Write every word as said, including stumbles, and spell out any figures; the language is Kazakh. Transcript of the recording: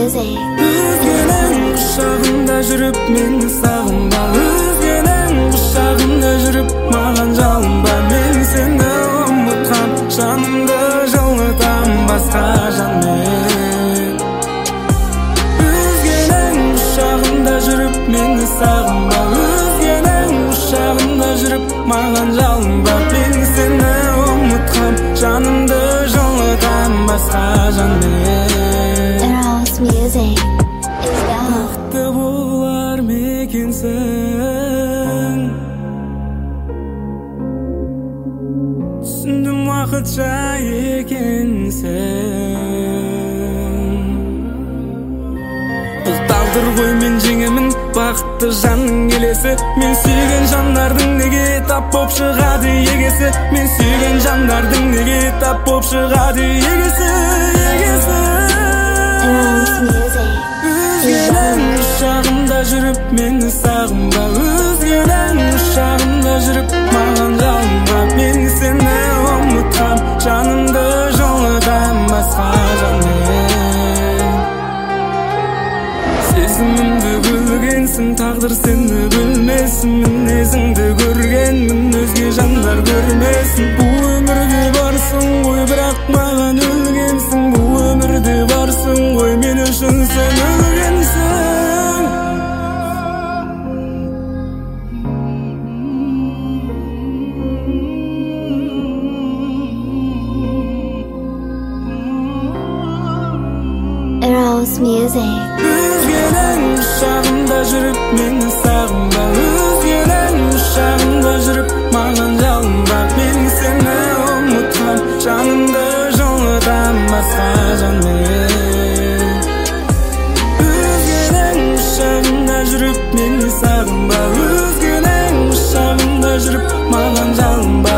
music. Özgenin kuşağında жүрүp meni sagынба, özgenin kuşağında жүрүp маған жалынба. Мен сени ұмытқам, жанымды жылытам басқа жанмен. Өзгенің құшағында жүріп мені сағынба, өзгенің құшағында жүріп маған жалынба. Мен сені ұмытқам, жанымды жылытам басқа жанмен. Eros music. Бақытты болар ма екенсің? Түсіндім уақытша екенсің. Бұл тағдыр ғой, мен жеңемін бақытты жанның келесі. Мен сүйген жандардың неге тап боп шығады егесі? Мен сүйген жандардың неге тап боп шығады егесі? Егесі. Eros music. Өзгенің құшағында жүріп мені сағынба, өзгенің құшағында жүріп маған жалынба. Мен сені ұмытқам, жанымды жылытам басқа жанмен. Сезімімді бөлгенсің, тағдыр сені бөлмесін. Мінезіңді көргенмін, өзге жандар көрмесін. Бұл өмірде барсың ғой, бірақ маған өлгенсің. Бұл өмірде барсың ғой, мен үшін сен өлгенсің. Eros music. Өзгенің құшағында жүріп мені сағынба, өзгенің құшағында жүріп маған жалынба. Мен сені ұмытқам, жанымды жылытам басқа жанмен. Өзгенің құшағында жүріп мені сағынба, өзгенің құшағында жүріп маған жалынба.